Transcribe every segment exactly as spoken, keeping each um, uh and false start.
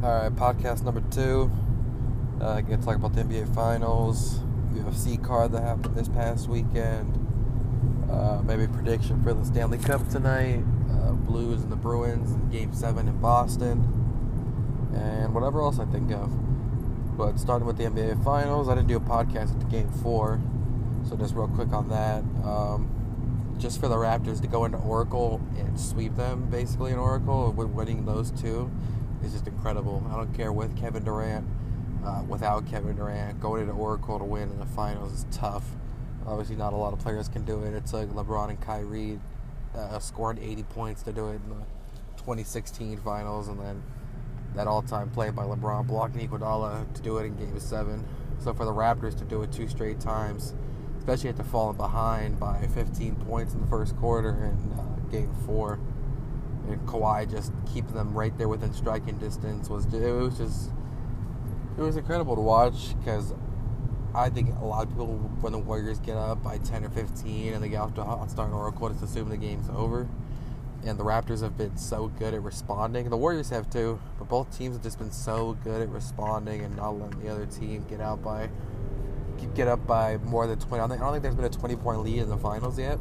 Alright, podcast number two. Uh, I'm going to talk about the N B A Finals, U F C card that happened this past weekend, uh, maybe prediction for the Stanley Cup tonight, uh, Blues and the Bruins in Game seven in Boston, and whatever else I think of. But starting with the N B A Finals, I didn't do a podcast at Game four, so just real quick on that. Um, just for the Raptors to go into Oracle and sweep them, basically, in Oracle, with winning those two, is just incredible. I don't care with Kevin Durant, uh, without Kevin Durant, going into Oracle to win in the finals is tough. Obviously, not a lot of players can do it. It's like LeBron and Kyrie uh, scored eighty points to do it in the twenty sixteen finals, and then that all-time play by LeBron blocking Iguodala to do it in Game seven. So for the Raptors to do it two straight times, especially after falling behind by fifteen points in the first quarter in uh, Game four, and Kawhi just keeping them right there within striking distance, was it was just it was incredible to watch, because I think a lot of people, when the Warriors get up by ten or fifteen and they get off to a hot start in Oracle, just assume the game's over. And the Raptors have been so good at responding. The Warriors have too, but both teams have just been so good at responding and not letting the other team get out by get up by more than twenty. I don't think, I don't think there's been a twenty-point lead in the finals yet.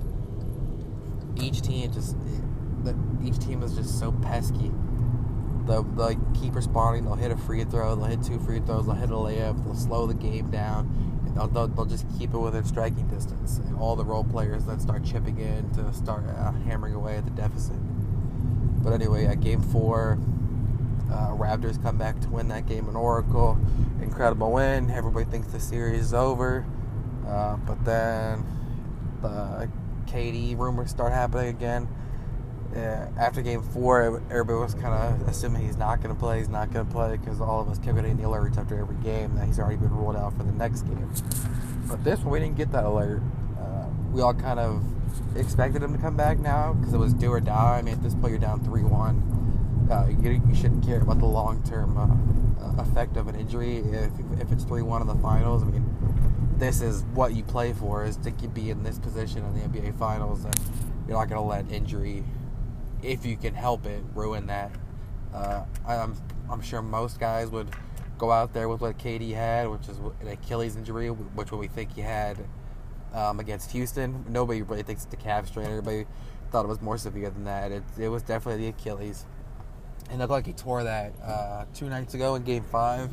Each team just each team is just so pesky. They'll, they'll keep responding. They'll hit a free throw. They'll hit two free throws. They'll hit a layup. They'll slow the game down. And they'll, they'll, they'll just keep it within striking distance. And all the role players then start chipping in to start uh, hammering away at the deficit. But anyway, at Game four, uh, Raptors come back to win that game in Oracle. Incredible win. Everybody thinks the series is over. Uh, but then the K D rumors start happening again. Uh, after Game four, everybody was kind of assuming he's not going to play, he's not going to play, because all of us kept getting the alerts after every game that he's already been ruled out for the next game. But this one, we didn't get that alert. Uh, we all kind of expected him to come back now, because it was do or die. I mean, at this point, you're down three one. Uh, you, you shouldn't care about the long-term uh, effect of an injury if, if it's three one in the finals. I mean, this is what you play for, is to be in this position in the N B A Finals, and you're not going to let injury, if you can help it, ruin that. Uh, I'm I'm sure most guys would go out there with what K D had, which is an Achilles injury, which we think he had um, against Houston. Nobody really thinks it's the calf strain. Everybody thought it was more severe than that. It, it was definitely the Achilles. And it looked like he tore that uh, two nights ago in Game five.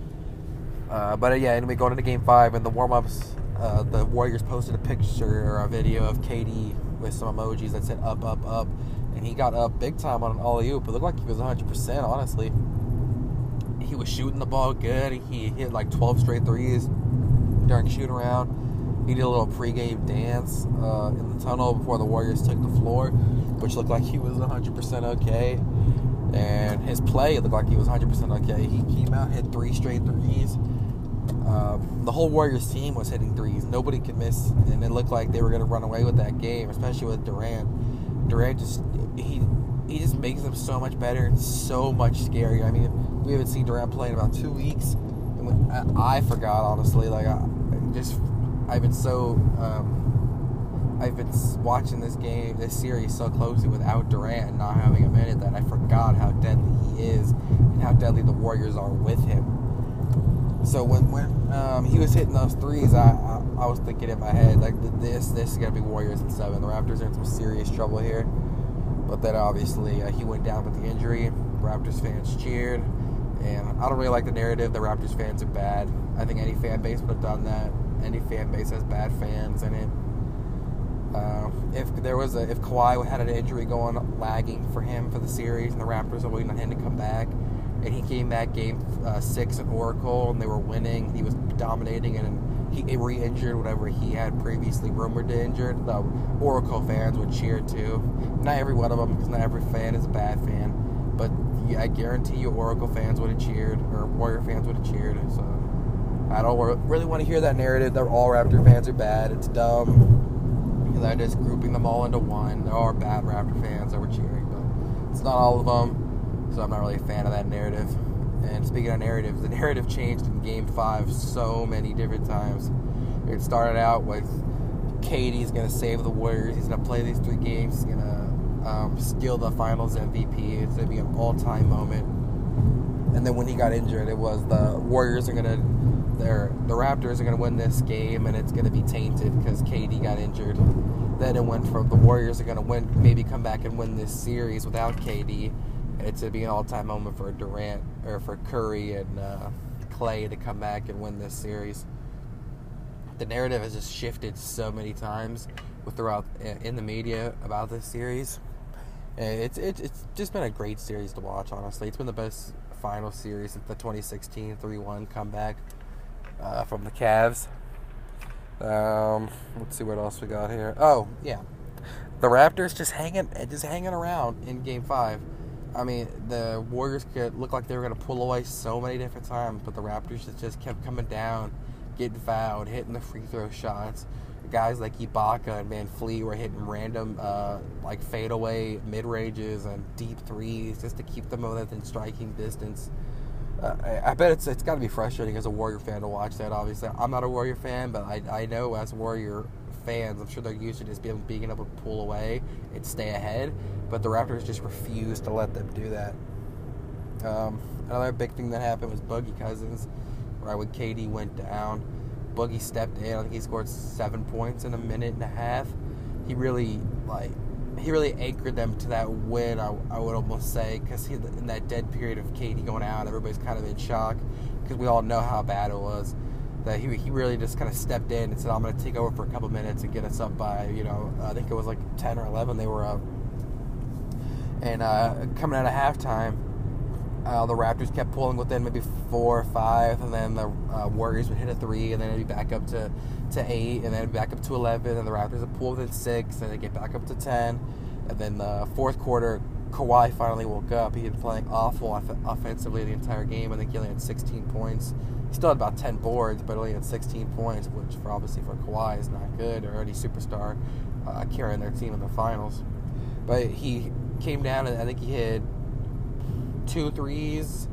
Uh, but uh, yeah, anyway, going into Game five, and the warm-ups, uh, the Warriors posted a picture or a video of K D with some emojis that said up, up, up. And he got up big time on an alley-oop. It looked like he was one hundred percent, honestly. He was shooting the ball good. He hit like twelve straight threes during shoot-around. He did a little pregame dance uh, in the tunnel before the Warriors took the floor, which looked like he was one hundred percent okay. And his play looked like he was one hundred percent okay. He came out, hit three straight threes. Um, the whole Warriors team was hitting threes. Nobody could miss. And it looked like they were going to run away with that game, especially with Durant. Durant just... He he just makes them so much better and so much scarier. I mean, we haven't seen Durant play in about two weeks. And when, I, I forgot, honestly. Like, I just I've been so um, I've been watching this game, this series, so closely without Durant and not having him in it, that I forgot how deadly he is and how deadly the Warriors are with him. So when when um, he was hitting those threes, I, I I was thinking in my head, like, this this is gonna be Warriors in seven. The Raptors are in some serious trouble here. But then obviously uh, he went down with the injury. Raptors fans cheered, and I don't really like the narrative that Raptors fans are bad. I think any fan base would have done that. Any fan base has bad fans in it. Uh, if there was a, if Kawhi had an injury going lagging for him for the series, and the Raptors were waiting on him to come back, and he came back game uh, six in Oracle, and they were winning, he was dominating, and he re-injured whatever he had previously rumored to injure, the Oracle fans would cheer too. Not every one of them, because not every fan is a bad fan, but yeah, I guarantee you Oracle fans would have cheered, or Warrior fans would have cheered. So I don't really want to hear that narrative that all Raptor fans are bad. It's dumb, because I'm just grouping them all into one. There are bad Raptor fans that were cheering, but it's not all of them, so I'm not really a fan of that narrative. And speaking of narratives, the narrative changed in Game five so many different times. It started out with K D's going to save the Warriors. He's going to play these three games. He's going to um, steal the Finals M V P. It's going to be an all-time moment. And And then when he got injured, it was the Warriors are gonna, they're the Raptors are gonna win this game, and it's gonna be tainted because K D got injured. Then it went from the Warriors are gonna win, maybe come back and win this series without K D. It's gonna be an all-time moment for Durant or for Curry and uh, Clay to come back and win this series. The narrative has just shifted so many times with throughout in the media about this series. It's it's it's just been a great series to watch. Honestly, it's been the best final series since the twenty sixteen three one comeback uh, from the Cavs. Um, let's see what else we got here. Oh yeah, the Raptors just hanging just hanging around in Game Five. I mean, the Warriors could look like they were going to pull away so many different times, but the Raptors just, just kept coming down, getting fouled, hitting the free throw shots. Guys like Ibaka and Van Fleet were hitting random, uh, like fadeaway mid ranges and deep threes just to keep them within striking distance. Uh, I, I bet it's it's got to be frustrating as a Warrior fan to watch that. Obviously, I'm not a Warrior fan, but I I know as Warrior fans, I'm sure they're used to just being being able to pull away and stay ahead. But the Raptors just refused to let them do that. Um, another big thing that happened was Boogie Cousins, right when K D went down. Boogie stepped in. I think he scored seven points in a minute and a half. He really, like, he really anchored them to that win, I, I would almost say, because in that dead period of K D going out, everybody's kind of in shock because we all know how bad it was. That he he really just kind of stepped in and said, I'm going to take over for a couple minutes and get us up by, you know, I think it was like ten or eleven they were up. And uh, coming out of halftime, Uh, the Raptors kept pulling within maybe four or five, and then the uh, Warriors would hit a three, and then it'd be back up to, to eight, and then it'd be back up to eleven, and the Raptors would pull within six, and they'd get back up to ten. And then the fourth quarter, Kawhi finally woke up. He had been playing awful off- offensively the entire game. I think he only had sixteen points. He still had about ten boards, but only had sixteen points, which for obviously for Kawhi is not good, or any superstar uh, carrying their team in the finals. But he came down, and I think he hit two threes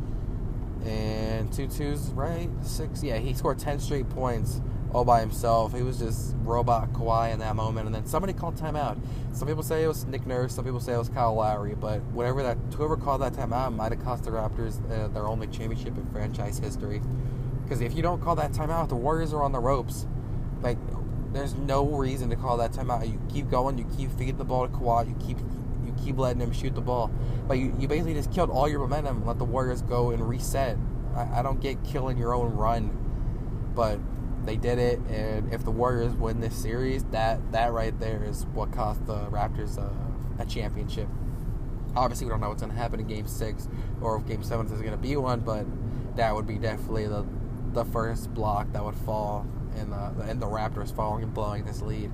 and two twos, right? Six. Yeah, he scored ten straight points all by himself. He was just robot Kawhi in that moment. And then somebody called timeout. Some people say it was Nick Nurse. Some people say it was Kyle Lowry. But whatever that, whoever called that timeout might have cost the Raptors uh, their only championship in franchise history. Because if you don't call that timeout, the Warriors are on the ropes. Like, there's no reason to call that timeout. You keep going. You keep feeding the ball to Kawhi. You keep you keep letting him shoot the ball. But you, you basically just killed all your momentum and let the Warriors go and reset. I, I don't get killing your own run. But they did it. And if the Warriors win this series, that, that right there is what cost the Raptors uh, a championship. Obviously, we don't know what's going to happen in Game six or if Game seven is going to be one. But that would be definitely the the first block that would fall in the, in the Raptors falling and blowing this lead.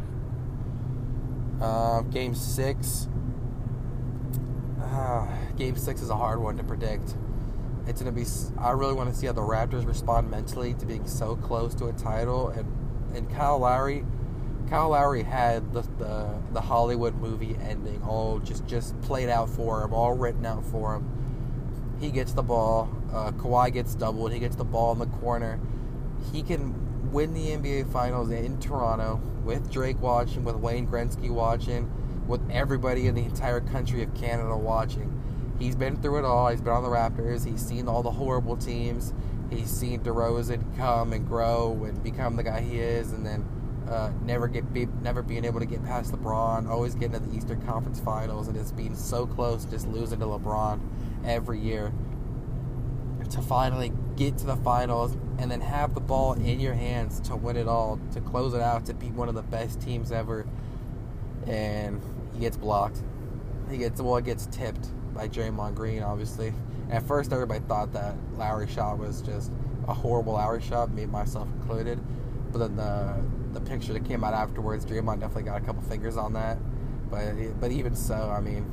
Uh, game six. Uh, game six is a hard one to predict. It's gonna be. I really want to see how the Raptors respond mentally to being so close to a title. And and Kyle Lowry, Kyle Lowry had the the, the Hollywood movie ending all just just played out for him, all written out for him. He gets the ball. Uh, Kawhi gets doubled. He gets the ball in the corner. He can win the N B A Finals in Toronto with Drake watching, with Wayne Gretzky watching, with everybody in the entire country of Canada watching. He's been through it all. He's been on the Raptors. He's seen all the horrible teams. He's seen DeRozan come and grow and become the guy he is, and then uh, never get be, never being able to get past LeBron. Always getting to the Eastern Conference Finals, and just being so close, just losing to LeBron every year. To finally get to the finals and then have the ball in your hands to win it all, to close it out, to be one of the best teams ever, and he gets blocked. He gets well, it gets tipped by Draymond Green, obviously. At first, everybody thought that Lowry shot was just a horrible Lowry shot, me myself included. But then the the picture that came out afterwards, Draymond definitely got a couple fingers on that. But but even so, I mean,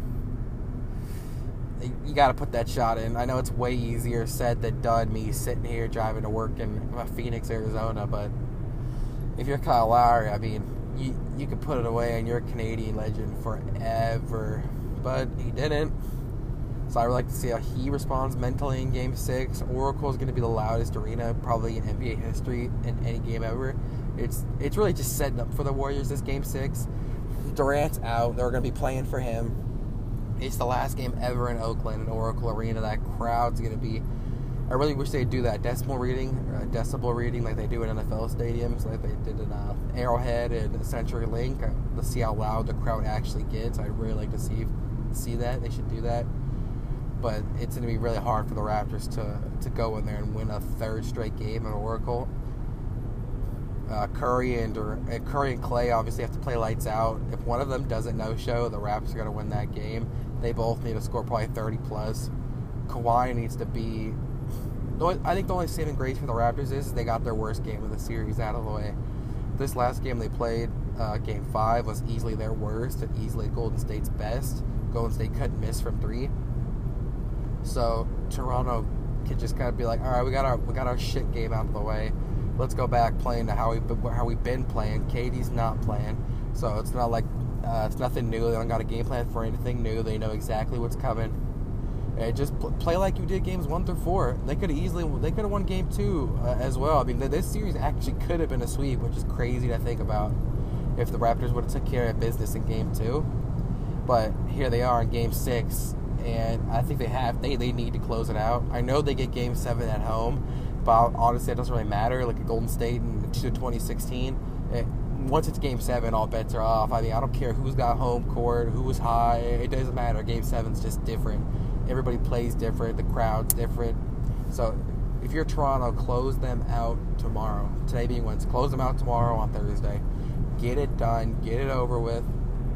you got to put that shot in. I know it's way easier said than done, me sitting here driving to work in Phoenix, Arizona, but if you're Kyle Lowry, I mean, you you can put it away and you're a Canadian legend forever. But he didn't. So I would like to see how he responds mentally in Game six. Oracle is going to be the loudest arena probably in N B A history in any game ever. It's it's really just setting up for the Warriors this Game six. Durant's out. They're going to be playing for him. It's the last game ever in Oakland, in Oracle Arena. That crowd's going to be... I really wish they'd do that decimal reading, or decibel reading like they do in N F L stadiums, like they did in uh, Arrowhead and CenturyLink, uh, to see how loud the crowd actually gets. I'd really like to see see that. They should do that. But it's going to be really hard for the Raptors to, to go in there and win a third straight game in Oracle. Uh, Curry and or, uh, Curry and Clay obviously have to play lights out. If one of them doesn't no-show, the Raptors are going to win that game. They both need to score probably thirty plus. Kawhi needs to be... I think the only saving grace for the Raptors is they got their worst game of the series out of the way. This last game they played, uh, game five, was easily their worst and easily Golden State's best. Golden State couldn't miss from three. So Toronto could just kind of be like, all right, we got our we got our shit game out of the way. Let's go back playing to how we how we've been playing. K D's not playing, so it's not like uh, it's nothing new. They don't got a game plan for anything new. They know exactly what's coming. And just pl- play like you did games one through four. They could have easily they could have won game two uh, as well. I mean, th- this series actually could have been a sweep, which is crazy to think about if the Raptors would have took care of business in game two. But here they are in game six, and I think they have they they need to close it out. I know they get game seven at home. But honestly, it doesn't really matter. Like at Golden State in twenty sixteen, it, once it's Game seven, all bets are off. I mean, I don't care who's got home court, who's high. It doesn't matter. Game seven's just different. Everybody plays different. The crowd's different. So if you're Toronto, close them out tomorrow. Today being Wednesday. Close them out tomorrow on Thursday. Get it done. Get it over with.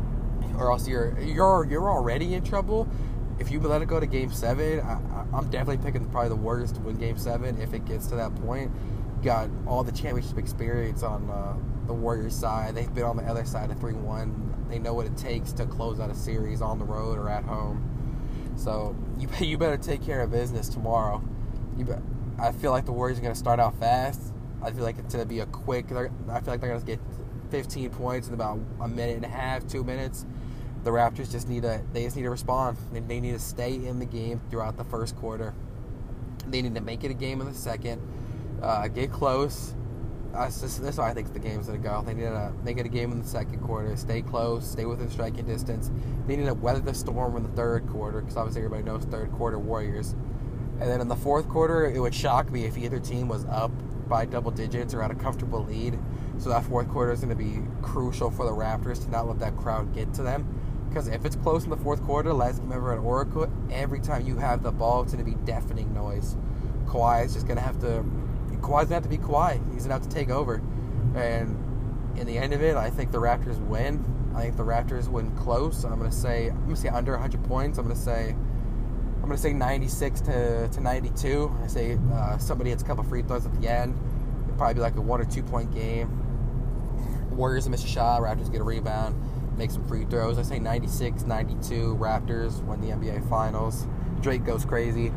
Or else you're you're you're already in trouble. If you let it go to Game seven, I, I'm definitely picking probably the Warriors to win Game seven if it gets to that point. Got all the championship experience on uh, the Warriors side. They've been on the other side of three one. They know what it takes to close out a series on the road or at home. So you you better take care of business tomorrow. You be, I feel like the Warriors are going to start out fast. I feel like it's going to be a quick... I feel like they're going to get fifteen points in about a minute and a half, two minutes. The Raptors just need to they just need to respond. They need to stay in the game throughout the first quarter. They need to make it a game in the second. Uh, get close. Uh, this, this is how I think the game's going to go. They need to make it a game in the second quarter. Stay close. Stay within striking distance. They need to weather the storm in the third quarter because obviously everybody knows third quarter Warriors. And then in the fourth quarter, it would shock me if either team was up by double digits or at a comfortable lead. So that fourth quarter is going to be crucial for the Raptors to not let that crowd get to them. Because if it's close in the fourth quarter, last game ever at Oracle, every time you have the ball, it's going to be deafening noise. Kawhi is just going to have to... Kawhi's going to have to be Kawhi. He's going to have to take over. And in the end of it, I think the Raptors win. I think the Raptors win close. I'm going to say... I'm going to say under one hundred points. I'm going to say... I'm going to say ninety-six to, to ninety-two. I say uh, somebody hits a couple free throws at the end. It'll probably be like a one or two point game. Warriors miss a shot. Raptors get a rebound. Make some free throws. I say ninety-six ninety-two. Raptors win the N B A Finals. Drake goes crazy.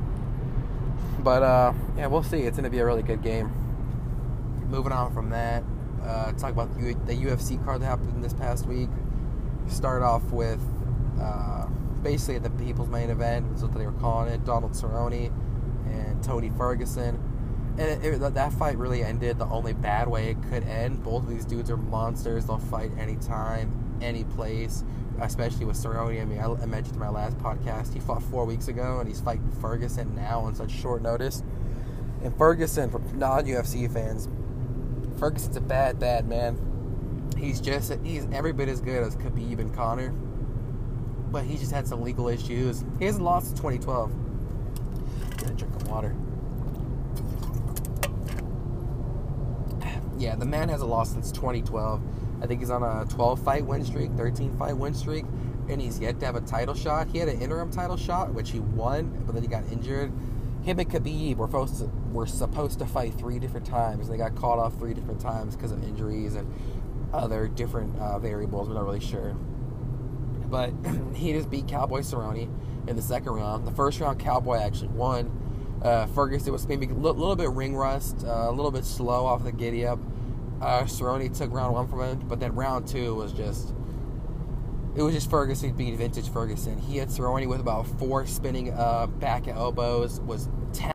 But, uh, yeah, we'll see. It's going to be a really good game. Moving on from that, uh, talk about the U F C card that happened this past week. Start off with uh, basically the People's Main Event. That's what they were calling it. Donald Cerrone and Tony Ferguson. And it, it, that fight really ended the only bad way it could end. Both of these dudes are monsters. They'll fight anytime, any place, especially with Cerrone. I mean, I, I mentioned in my last podcast, he fought four weeks ago, and he's fighting Ferguson now on such short notice. And Ferguson, for non-U F C fans, Ferguson's a bad, bad man. He's just, he's every bit as good as Khabib and Conor, but he just had some legal issues. He hasn't lost since twenty twelve. Get a drink of water. Yeah, the man hasn't lost since twenty twelve. I think he's on a twelve-fight win streak, thirteen-fight win streak, and he's yet to have a title shot. He had an interim title shot, which he won, but then he got injured. Him and Khabib were supposed to, were supposed to fight three different times. They got called off three different times because of injuries and other different uh, variables. We're not really sure. But he just beat Cowboy Cerrone in the second round. The first round, Cowboy actually won. Uh, Ferguson was maybe a li- little bit ring rust, uh, a little bit slow off the giddy up. Uh, Cerrone took round one from him, but then round two was just, it was just Ferguson being vintage Ferguson. He had Cerrone with about four spinning uh, back elbows, was ten.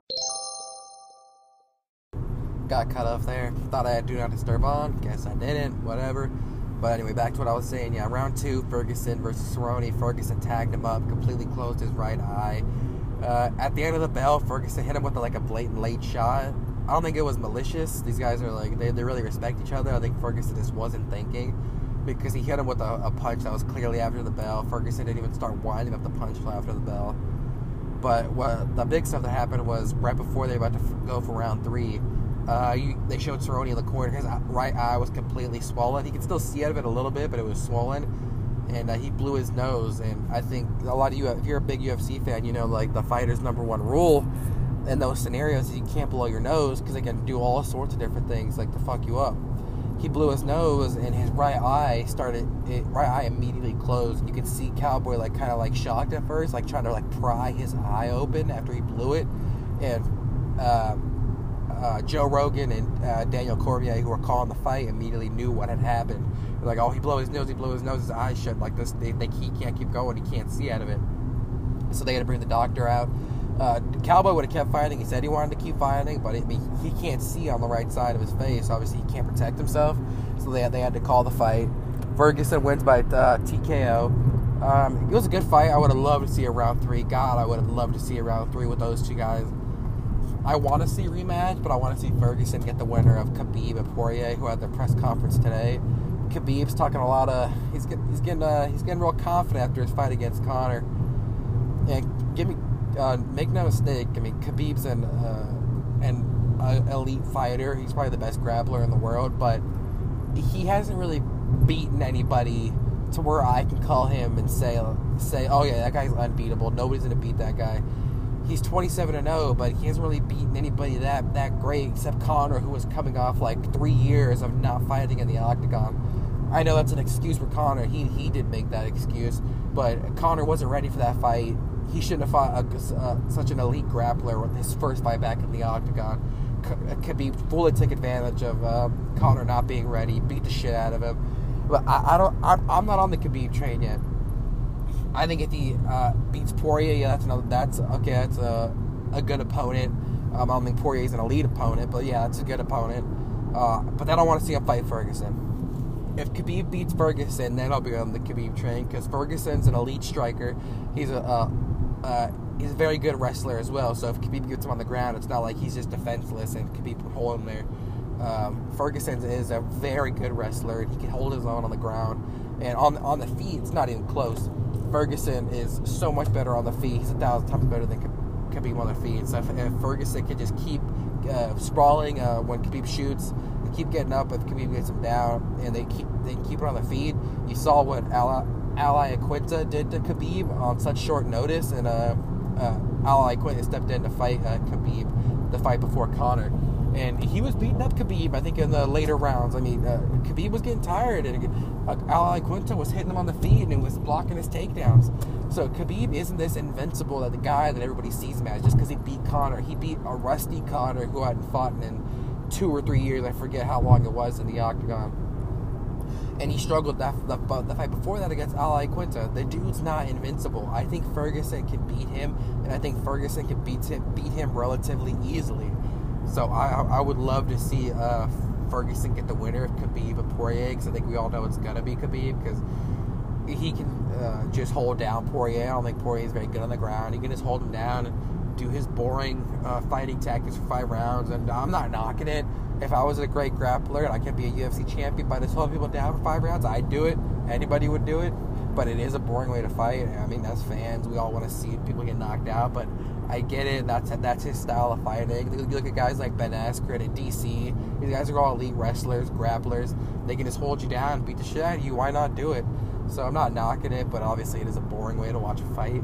Got cut off there. Thought I had do not disturb on. Guess I didn't. Whatever. But anyway, back to what I was saying. Yeah, round two, Ferguson versus Cerrone. Ferguson tagged him up, completely closed his right eye. Uh, at the end of the bell, Ferguson hit him with like a blatant late shot. I don't think it was malicious. These guys are like, they, they really respect each other. I think Ferguson just wasn't thinking, because he hit him with a, a punch that was clearly after the bell. Ferguson didn't even start winding up the punch until after the bell. But what the big stuff that happened was right before they were about to f- go for round three, uh, you, they showed Cerrone in the corner. His right eye was completely swollen. He could still see out of it a little bit, but it was swollen. And uh, he blew his nose. And I think a lot of you, if you're a big U F C fan, you know, like the fighter's number one rule in those scenarios is you can't blow your nose, because they can do all sorts of different things, like to fuck you up. He blew his nose, and his right eye started, it, right eye immediately closed. And you could see Cowboy like kind of like shocked at first, like trying to like pry his eye open after he blew it. And uh, uh, Joe Rogan and uh, Daniel Cormier, who were calling the fight, immediately knew what had happened. They're like, oh, he blew his nose, he blew his nose, his eyes shut like this. They, they he can't keep going, he can't see out of it. So they had to bring the doctor out. Uh, Cowboy would have kept fighting. He said he wanted to keep fighting, but it, I mean, he can't see on the right side of his face. Obviously, he can't protect himself, so they had, they had to call the fight. Ferguson wins by uh, T K O. Um, it was a good fight. I would have loved to see a round three. God, I would have loved to see a round three with those two guys. I want to see a rematch, but I want to see Ferguson get the winner of Khabib and Poirier, who had their press conference today. Khabib's talking a lot of. He's getting he's getting uh, he's getting real confident after his fight against Conor. And give me. Uh, make no mistake, I mean, Khabib's an, uh, an uh, elite fighter. He's probably the best grappler in the world, but he hasn't really beaten anybody to where I can call him and say, say, oh yeah, that guy's unbeatable. Nobody's going to beat that guy. He's twenty-seven and oh, but he hasn't really beaten anybody that, that great except Conor, who was coming off like three years of not fighting in the octagon. I know that's an excuse for Conor. He, he did make that excuse, but Conor wasn't ready for that fight. He shouldn't have fought a, uh, such an elite grappler with his first fight back in the octagon. Khabib fully took advantage of uh, Conor not being ready, beat the shit out of him. But I, I don't. I'm, I'm not on the Khabib train yet. I think if he uh, beats Poirier, yeah, that's another. That's okay. That's a a good opponent. Um, I don't think Poirier's an elite opponent, but yeah, that's a good opponent. Uh, but I don't want to see him fight Ferguson. If Khabib beats Ferguson, then I'll be on the Khabib train, because Ferguson's an elite striker. He's a uh, uh, he's a very good wrestler as well. So if Khabib gets him on the ground, it's not like he's just defenseless and Khabib can hold him there. Um, Ferguson is a very good wrestler, and he can hold his own on the ground. And on on the feet, it's not even close. Ferguson is so much better on the feet. He's a thousand times better than Khabib on the feet. So if, if Ferguson can just keep uh, sprawling uh, when Khabib shoots, and keep getting up if Khabib gets him down, and they keep they keep it on the feet. You saw what Al Iaquinta did to Khabib on such short notice, and uh, uh, Al Iaquinta stepped in to fight uh, Khabib, the fight before Conor. And he was beating up Khabib, I think, in the later rounds. I mean, uh, Khabib was getting tired, and uh, Al Iaquinta was hitting him on the feet and was blocking his takedowns. So Khabib isn't this invincible, that the guy that everybody sees him as just because he beat Conor. He beat a rusty Conor who hadn't fought in two or three years. I forget how long it was in the octagon. And he struggled that the, the fight before that against Al Iaquinta. The dude's not invincible. I think Ferguson can beat him, and I think Ferguson can beat him, beat him relatively easily. So I I would love to see uh, Ferguson get the winner of Khabib and Poirier, because I think we all know it's going to be Khabib, because he can uh, just hold down Poirier. I don't think Poirier is very good on the ground. He can just hold him down and do his boring uh, fighting tactics for five rounds, and I'm not knocking it. If I was a great grappler and I could be a U F C champion by just holding people down for five rounds, I'd do it. Anybody would do it. But it is a boring way to fight. I mean, as fans, we all want to see people get knocked out, but I get it. That's that's his style of fighting. You look at guys like Ben Askren and D C. These guys are all elite wrestlers, grapplers. They can just hold you down and beat the shit out of you. Why not do it? So I'm not knocking it, but obviously it is a boring way to watch a fight.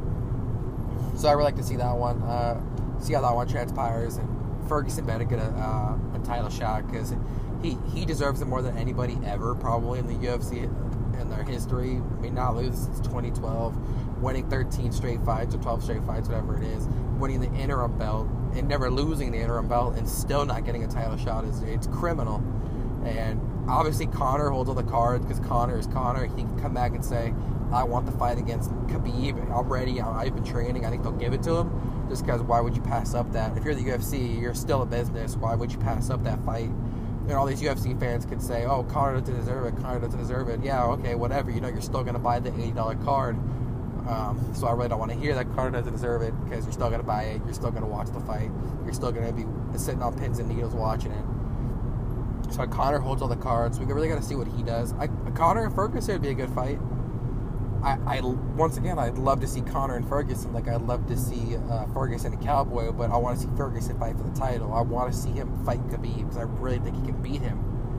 So I would like to see that one. Uh, see how that one transpires. And Ferguson better get a, uh, a title shot, because he, he deserves it more than anybody ever, probably, in the U F C in their history. I mean, not lose since twenty twelve, winning thirteen straight fights or twelve straight fights, whatever it is, winning the interim belt and never losing the interim belt and still not getting a title shot is it's criminal. And obviously Conor holds all the cards, because Conor is Conor. He can come back and say, I want the fight against Khabib. I'm ready. I've been training. I think they'll give it to him. Just because why would you pass up that? If you're the U F C, you're still a business. Why would you pass up that fight? and all these U F C fans could say, oh, Conor doesn't deserve it, Conor doesn't deserve it. Yeah, okay, whatever. You know, you're still going to buy the eighty dollars card. Um, so I really don't want to hear that Conor doesn't deserve it, because you're still going to buy it. You're still going to watch the fight. You're still going to be sitting on pins and needles watching it. So Conor holds all the cards. We really got to see what he does. I, Conor and Ferguson would be a good fight. I, I once again, I'd love to see Conor and Ferguson. Like, I'd love to see uh, Ferguson and Cowboy, but I want to see Ferguson fight for the title. I want to see him fight Khabib, because I really think he can beat him.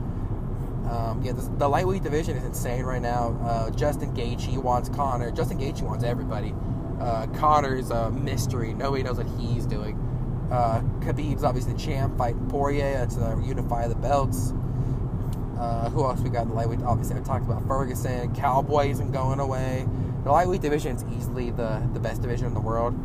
Um, yeah, this, the lightweight division is insane right now. Uh, Justin Gaethje wants Conor. Justin Gaethje wants everybody. Uh, Conor's a mystery. Nobody knows what he's doing. Uh, Khabib's obviously the champ, fighting Poirier to uh, unify the belts. Uh, who else we got in the lightweight? Obviously, I talked about Ferguson. Cowboy isn't going away. The lightweight division is easily the, the best division in the world.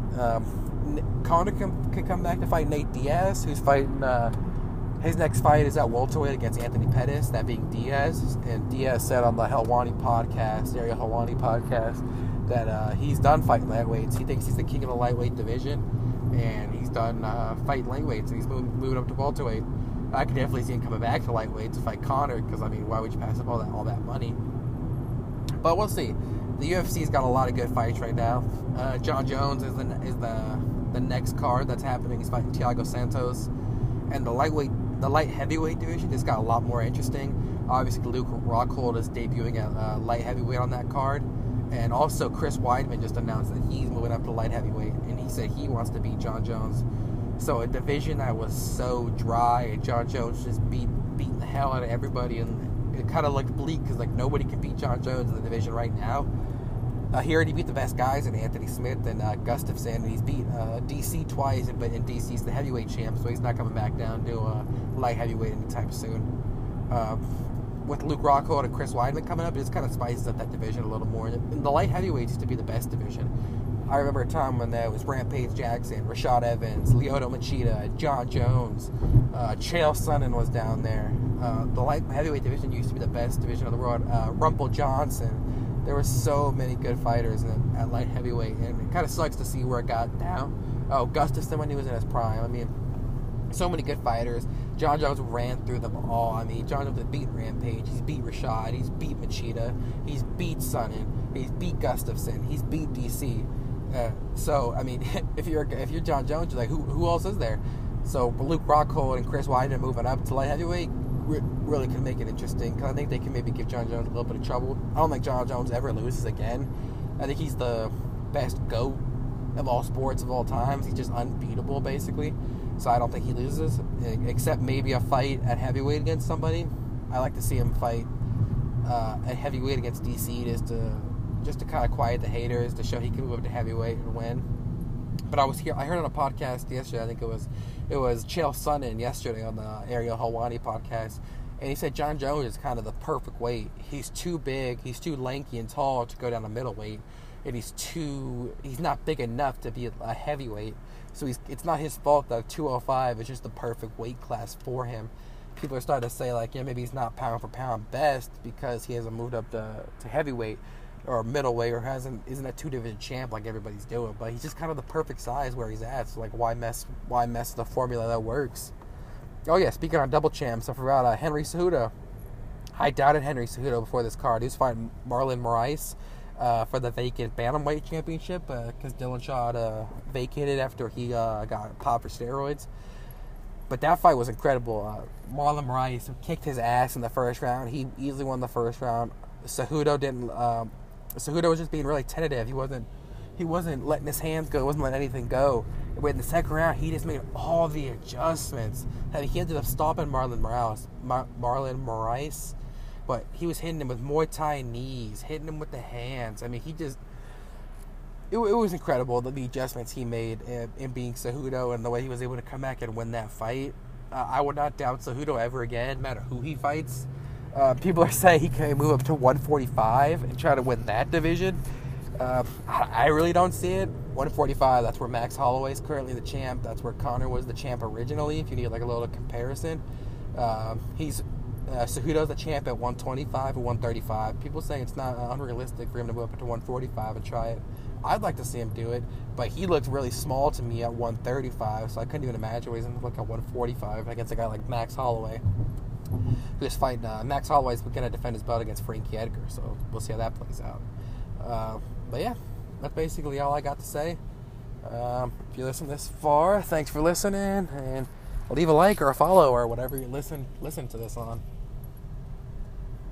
Um, Conor can, can come back to fight Nate Diaz, who's fighting... Uh, his next fight is at welterweight against Anthony Pettis, that being Diaz. And Diaz said on the Helwani podcast, Ariel Helwani podcast, that uh, he's done fighting lightweights. He thinks he's the king of the lightweight division, and he's done uh, fighting lightweights, and he's moving, moving up to welterweight. I could definitely see him coming back to lightweight to fight Conor, because, I mean, why would you pass up all that all that money? But we'll see. The U F C's got a lot of good fights right now. Uh, John Jones is the is the the next card that's happening. He's fighting Thiago Santos, and the lightweight, the light heavyweight division just got a lot more interesting. Obviously, Luke Rockhold is debuting at uh, light heavyweight on that card, and also Chris Weidman just announced that he's moving up to light heavyweight, and he said he wants to beat John Jones. So a division that was so dry, and John Jones just beat beating the hell out of everybody, and it kind of looked bleak because like nobody can beat John Jones in the division right now. Uh, he already beat the best guys in Anthony Smith and uh, Gustafsson, and he's beat uh, D C twice, but in D C's the heavyweight champ, so he's not coming back down to uh, light heavyweight anytime soon. Uh, with Luke Rockhold and Chris Weidman coming up, it just kind of spices up that division a little more. And the light heavyweight used to be the best division. I remember a time when there was Rampage Jackson, Rashad Evans, Lyoto Machida, John Jones, uh, Chael Sonnen was down there. Uh, the light heavyweight division used to be the best division of the world. Uh, Rumple Johnson. There were so many good fighters in, at light heavyweight, and it kind of sucks to see where it got down. Oh, Gustafsson when he was in his prime. I mean, so many good fighters. John Jones ran through them all. I mean, John Jones has beat Rampage. He's beat Rashad. He's beat Machida. He's beat Sonnen. He's beat Gustafsson. He's beat D C. Uh, so, I mean, if you're if you're John Jones, you're like, who who else is there? So, Luke Rockhold and Chris Weidman moving up to light heavyweight re- really can make it interesting, because I think they can maybe give John Jones a little bit of trouble. I don't think John Jones ever loses again. I think he's the best GOAT of all sports of all times. He's just unbeatable, basically. So I don't think he loses, except maybe a fight at heavyweight against somebody. I like to see him fight uh, at heavyweight against D C just to just to kind of quiet the haters, to show he can move up to heavyweight and win. But I was here. I heard on a podcast yesterday. I think it was it was Chael Sonnen yesterday on the Ariel Helwani podcast, and he said John Jones is kind of the perfect weight. He's too big. He's too lanky and tall to go down to middleweight, and he's too. He's not big enough to be a heavyweight. So he's. It's not his fault that two oh five is just the perfect weight class for him. People are starting to say like, yeah, maybe he's not pound for pound best because he hasn't moved up to to heavyweight or middleweight, or hasn't isn't a two division champ like everybody's doing, but he's just kind of the perfect size where he's at. So like, why mess why mess the formula that works? Oh yeah, speaking on double champs, I forgot uh, Henry Cejudo. I doubted Henry Cejudo before this card. He was fighting Marlon Moraes uh, for the vacant bantamweight championship because uh, Dylan Shaw uh, vacated after he uh, got popped for steroids. But that fight was incredible. Uh, Marlon Moraes kicked his ass in the first round. He easily won the first round. Cejudo didn't. Um, Cejudo was just being really tentative. He wasn't. He wasn't letting his hands go. He wasn't letting anything go. But in the second round, he just made all the adjustments. I mean, he ended up stopping Marlon Moraes. Mar- Marlon Moraes, but he was hitting him with Muay Thai knees, hitting him with the hands. I mean, he just. It, it was incredible, the, the adjustments he made in, in being Cejudo and the way he was able to come back and win that fight. Uh, I would not doubt Cejudo ever again, no matter who he fights. Uh, people are saying he can move up to one forty-five and try to win that division. Uh, I really don't see it. one forty-five, that's where Max Holloway is currently the champ. That's where Conor was the champ originally, if you need like a little comparison. Uh, he's uh, Cejudo's the champ at one twenty-five and one thirty-five. People saying it's not uh, unrealistic for him to move up to one forty-five and try it. I'd like to see him do it, but he looked really small to me at one thirty-five, so I couldn't even imagine what he's going to look at one forty-five against a guy like Max Holloway. who's fighting uh, Max Holloway's going to defend his belt against Frankie Edgar. So we'll see how that plays out. Uh, but yeah, that's basically all I got to say. Um, if you listen this far, thanks for listening, and leave a like or a follow or whatever you listen listen to this on.